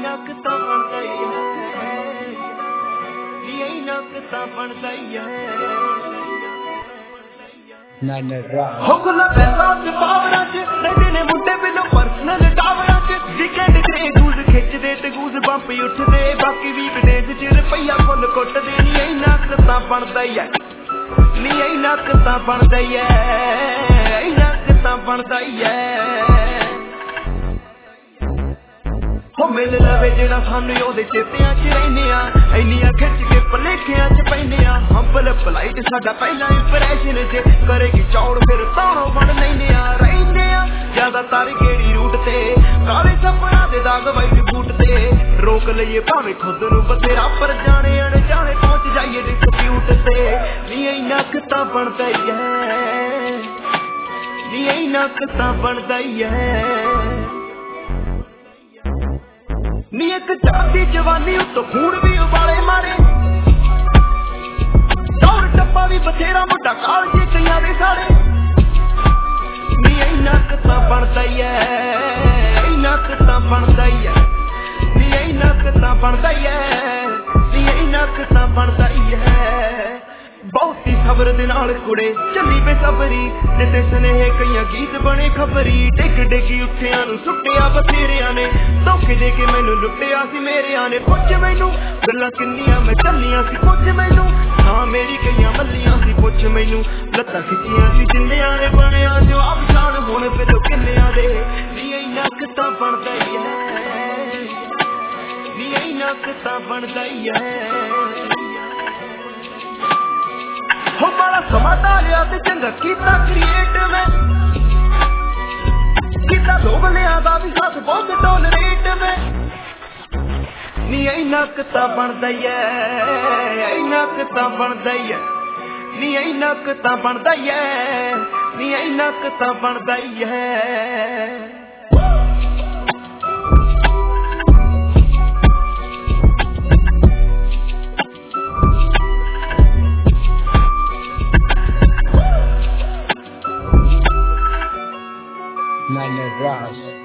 नकता बनता ही है, यही नकता बनता ही है। हुक्म पैसा च पावरा च रहते ने मुंडे बिलो पर्सनल टावरा च वीकेंड ते गूज खिचदे ते गूज बंप उठदे बाकी वीकडेज च रुपया फुल कुटदे नी यही नकता बनता ही है, नी यही नकता बनता ही है, यही नकता बनता ही है। मिल लवे जेड़ा सानू ओदे चेतियां च रहिने आ इन्नियां खिच के भलेखियां च पैने आ हंबल भलाइट साडा पहला इंप्रेशन जे करेगी चौड़ फिर तारो बन लैने आ रहिने आ ज्यादातर गेड़ी रूट ते काले सपना दे दाग वाइट बूट ते रोक लईए भावे खुद नू बथेरा पर जाने अनजाने पहुंच जाइए डिस्प्यूट ते नी इन्ना किता बनदा ही है, नी इन्ना किता बनदा ही है। नी एक चाहती जवानी उत्तो खून भी उबाले मारे दौड़ टप्पा भी बथेरा मुंडा काल जे कईयां दे सारे नी इन्ना किता बनदा ही है, इन्ना किता बनदा ही है, नी इन्ना किता बनदा ही है, नी इन्ना किता बनदा ही है। बहुती खबर दे नाल कुड़े चली बेसबरी ते स्नेह कईयां गीत बने खबरी डिग डिगी उत्थियां नू सुट्टिया बथेरिया ने धोखे दे के मैनू लुटिया सी मेरिया ने पुछ मैनू गल्लां किन्नियां मैं चलियां सी पुछ मैनू हाँ मेरी कईयां मल्लियां सी पुछ मैनू लत्तां खिच्चियां सी जिन्नियां ने बनिया जवाब जान हुण फिर किन्नियां दे नी इन्ना किता बनदा ही है, नी इन्ना किता बनदा ही है। हो बड़ा समाता लिया ते चंगा कीता क्रिएट में किता लोग लिया दा भी साथ बहुत टॉलरेट में नी इन्ना किता बनदा ही है, इन्ना किता बनदा ही है, नी इन्ना किता बनदा ही है, नी इन्ना किता बनदा ही है। Nine Ras.